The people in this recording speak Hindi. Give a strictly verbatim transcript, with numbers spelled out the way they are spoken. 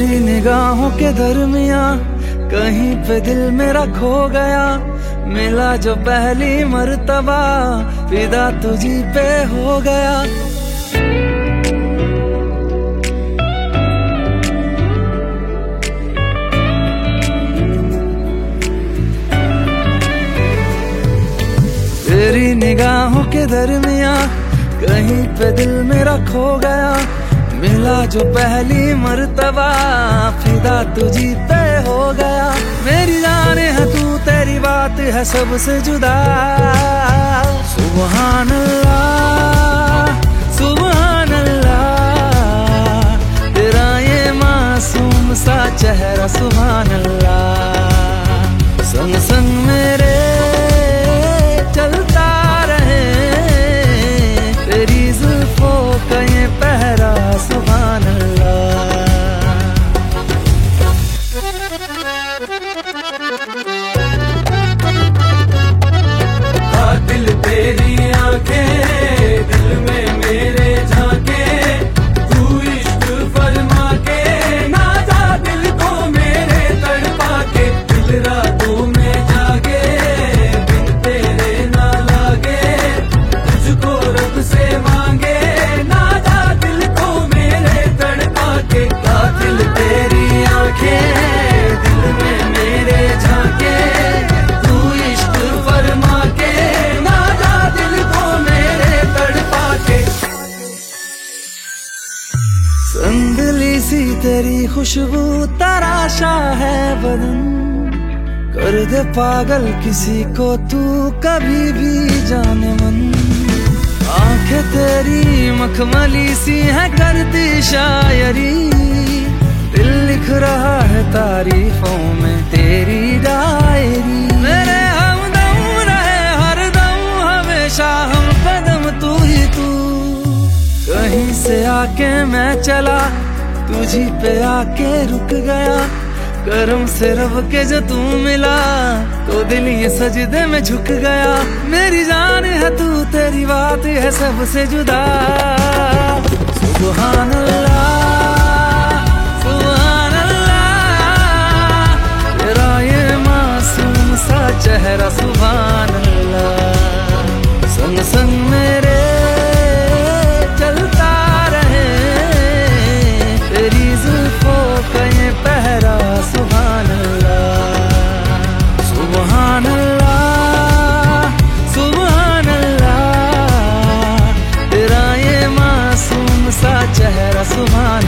तेरी निगाहों के दरमिया कहीं पे दिल मेरा खो गया। मिला जो पहली मर्तबा फिदा तुझी पे हो गया। तेरी निगाहों के दरमिया कहीं पे दिल मेरा खो गया। मिला जो पहली मर्तबा फिदा तुझी पे हो गया। मेरी जान है तू, तेरी बात है सबसे जुदा। सुभान अल्लाह सुभान अल्लाह, तेरा ये मासूम सा चेहरा सुभान अल्लाह। संग संग मेरे चलता रहे तेरी जुल्फों का ये पहरा सुभान अल्लाह। हाँ दिल तेरी आंखें दिल में मेरे झांके, तू इश्क फरमा के ना जा दिल को मेरे तड़पा के। दिल रातों में जागे बिन तेरे ना लागे, तुझको रब से मांगे ना जा दिल को मेरे तड़पा के। हाँ दिल तेरी आंखें दिल में मेरे झांके, तू इश्क फरमा के ना जा दिल को मेरे तड़पा के। संदली सी तेरी खुशबू तराशा है बदन, कर दे पागल किसी को तू कभी भी जाने मन। आंखें तेरी मखमली सी है करती शायरी, दिल लिख रहा है तारीफों में तेरी डायरी। मेरे हमदम रहे हरदम हमेशा हम कदम तू ही तू। कहीं से आके मैं चला तुझी पे आके रुक गया। करम से रब के जो तू मिला तो दिल ये सजदे में झुक गया। मेरी जान है तू, तेरी बात है सबसे जुदा। सुभान अल्लाह सुभान अल्लाह, तेरा ये मासूम सा चेहरा सुभान अल्लाह। संग संग मेरे चलता रहे तेरी जुल्फों का ये पहरा सुभान अल्लाह। सुभान अल्लाह सुभान अल्लाह, तेरा ये मासूम सा चेहरा सुभान